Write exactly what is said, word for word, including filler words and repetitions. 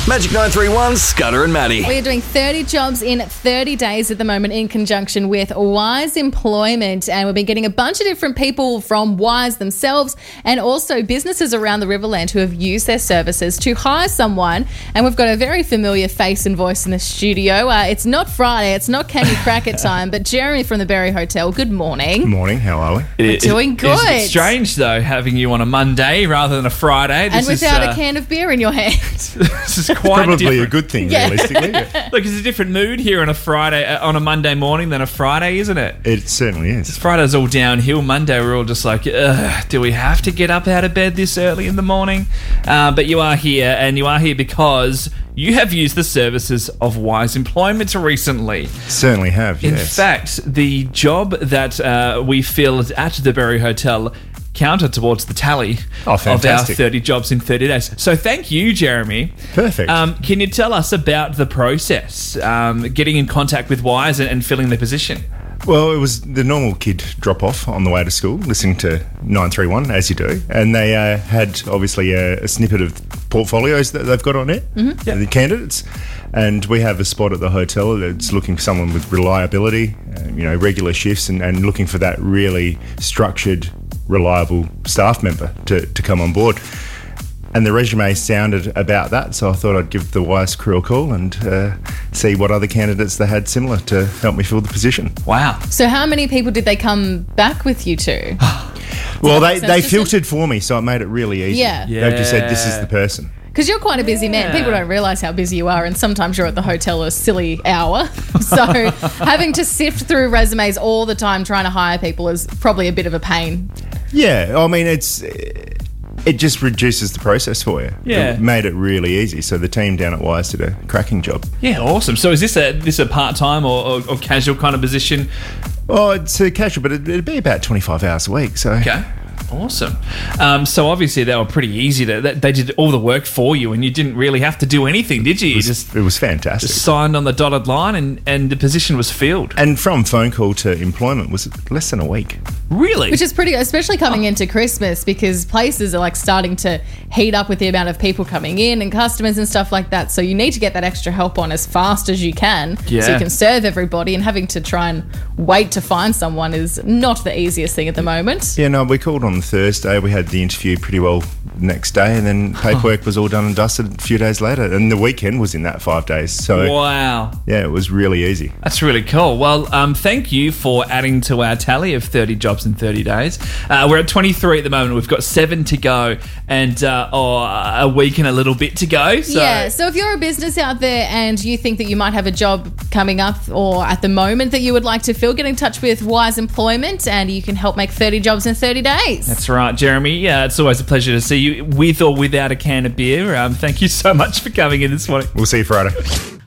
Magic nine three one, Scudder and Maddie. We are doing thirty jobs in thirty days at the moment in conjunction with Wise Employment, and we've been getting a bunch of different people from Wise themselves and also businesses around the Riverland who have used their services to hire someone, and we've got a very familiar face and voice in the studio. Uh, it's not Friday, it's not Can You Crack It time, but Jeremy from the Berry Hotel, good morning. Good morning, how are we? We're It- doing It's good. a bit strange, though, having you on a Monday rather than a Friday. And This is, without uh, a can of beer in your hand. This is quite Probably different. a good thing, Yeah. realistically. Yeah. Look, it's a different mood here on a Friday, uh, on a Monday morning than a Friday, isn't it? It certainly is. Friday's all downhill. Monday, we're all just like, Ugh, do we have to get up out of bed this early in the morning? Uh, but you are here, and you are here because you have used the services of Wise Employment recently. Certainly have, In yes. fact, the job that uh, we filled at the Berry Hotel counted towards the tally Oh, of our fantastic. thirty jobs in thirty days. So thank you, Jeremy. Perfect. Um, can you tell us about the process, um, getting in contact with Wise and, and filling the position? Well, it was the normal kid drop-off on the way to school, listening to nine three one, as you do. And they uh, had, obviously, a, a snippet of portfolios that they've got on it, mm-hmm. the candidates. And we have a spot at the hotel that's looking for someone with reliability, uh, you know, regular shifts, and, and looking for that really structured, reliable staff member to, to come on board. And the resume sounded about that, so I thought I'd give the Wise crew a call and uh, see what other candidates they had similar to help me fill the position. Wow. So how many people did they come back with you to? Well, they, sense, they does it? filtered for me, so it made it really easy. Yeah. They just said, this is Yeah. the person. Because you're quite a busy man. People don't realise how busy you are, and sometimes you're at the hotel a silly hour. So having to sift through resumes all the time trying to hire people is probably a bit of a pain. Yeah, I mean, it's it just reduces the process for you. Yeah. It made it really easy. So the team down at Wise did a cracking job. Yeah, awesome. So is this a this a part-time or, or, or casual kind of position? Oh, it's a casual, but it'd, it'd be about twenty-five hours a week. So Okay. Awesome. Um, so obviously they were pretty easy. To, they they did all the work for you, and you didn't really have to do anything, did you? it You was, just, it was fantastic. just signed on the dotted line, and, and the position was filled. And from phone call to employment was less than a week. Really? Which is pretty, especially coming into Christmas, because places are like starting to heat up with the amount of people coming in and customers and stuff like that. So you need to get that extra help on as fast as you can, Yeah. so you can serve everybody. And having to try and wait to find someone is not the easiest thing at the moment. Yeah, no, we called on the Thursday. We had the interview pretty well next day, and then paperwork was all done and dusted a few days later. And the weekend was in that five days. So Wow. yeah, it was really easy. That's really cool. Well, um, thank you for adding to our tally of thirty jobs in thirty days. Uh, we're at twenty-three at the moment. We've got seven to go, and uh, oh, a week and a little bit to go. So. Yeah, so if you're a business out there and you think that you might have a job coming up or at the moment that you would like to fill, get in touch with Wise Employment and you can help make thirty jobs in thirty days. That's right, Jeremy. Yeah, it's always a pleasure to see you with or without a can of beer. Um, thank you so much for coming in this morning. We'll see you Friday.